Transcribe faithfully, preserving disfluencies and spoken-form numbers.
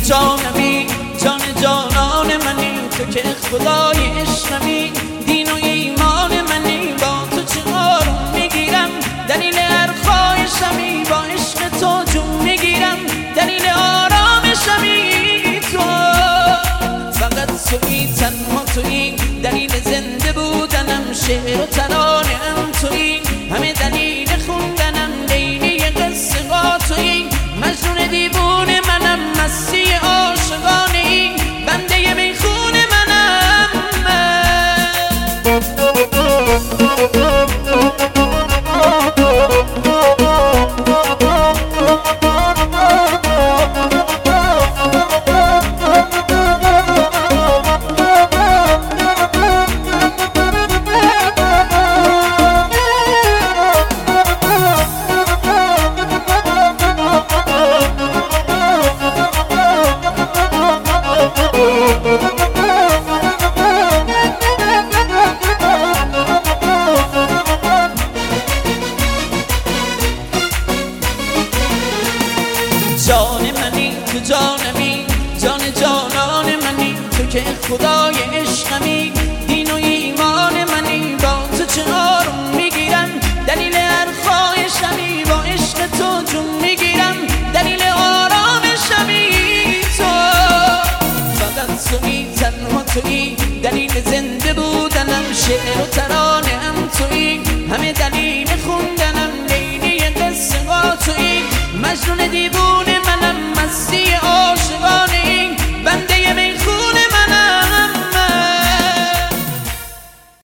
جانمی، جان جانان منی، تو که خدای عشقمی، دین و ایمان منی، با تو چه آروم میگیرم، دلیل هر خواهشمی، با عشق تو جون میگیرم، دلیل آرامشمی تو. فقط تویی، تنها تویی، دلیل زنده بودنم، شعر و ترانه‌ام تویی، همه دلیل خوندنم، لیلی قصه ها تویی، مجنون دیوونه منم، مستی عاشقانه ای، بنده میخون منم من. جان منی، تو جانمی، جان جانان منی، تو که خدای عشقمی، دین و ایمان منی، با تو چه آروم میگیرم، دلیل هر خواهشمی، با عشق تو جون میگیرم، دلیل آرامشمی تو. فقط تویی، تنها تویی، دلیل زنده بودنم، شعر و ترانه‌ام تویی، همه دلیل خوندنم، لیلی قصه ها تویی، مجنون دیوونه منم، مستی